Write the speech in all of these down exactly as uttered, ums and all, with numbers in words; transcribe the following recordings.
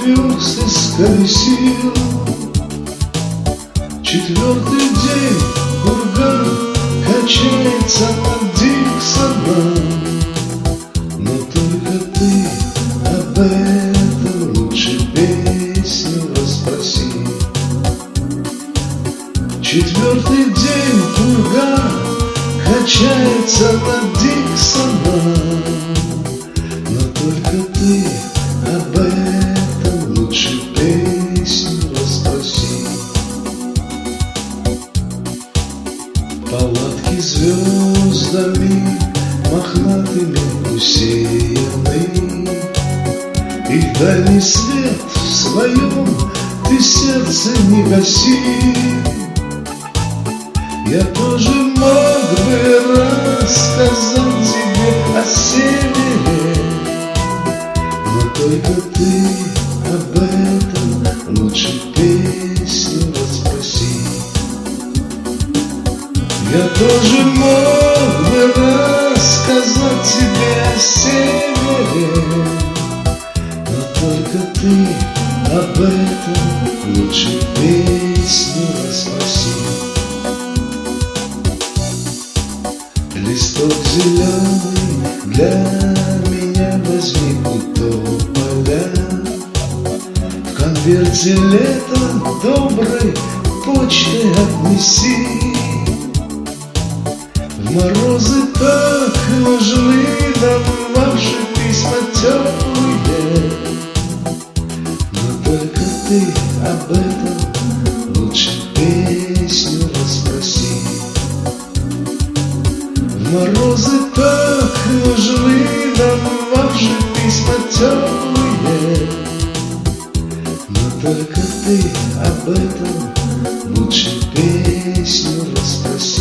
верст исколесил. Четвертый день курган качается над Диксоном, но только ты об этом лучше песню расспроси. Четвертый день курган качается над Диксоном, но только ты об этом лучше песню расспроси. Палатки звездами мохнатыми усеяны, и дальний свет в своем ты сердце не гаси. Я тоже мог бы рассказать тебе о севере, но только ты об этом лучше песню расспроси. Я тоже мог бы рассказать тебе о севере, но только ты об этом лучше песню расспроси. Листок зеленый для меня возьми у тополя, в конверте лето доброй почтой отнеси. В морозы так нужны нам ваши письма теплые, но только ты об этом лучше песню расспроси. В морозы так нужны нам ваши письма теплые, но только ты об этом лучше песню расспроси.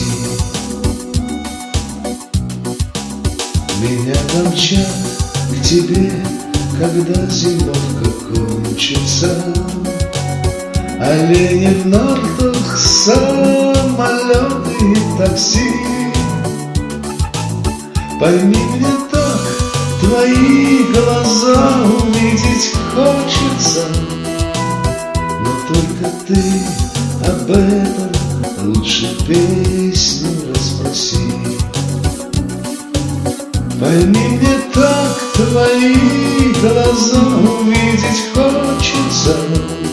Меня домчат к тебе, когда зимовка кончится, олени в нартах, самолеты и такси. Пойми, мне так твои глаза увидеть хочется, но только ты об этом лучше песню расспроси. Пойми, мне так твои глаза увидеть хочется,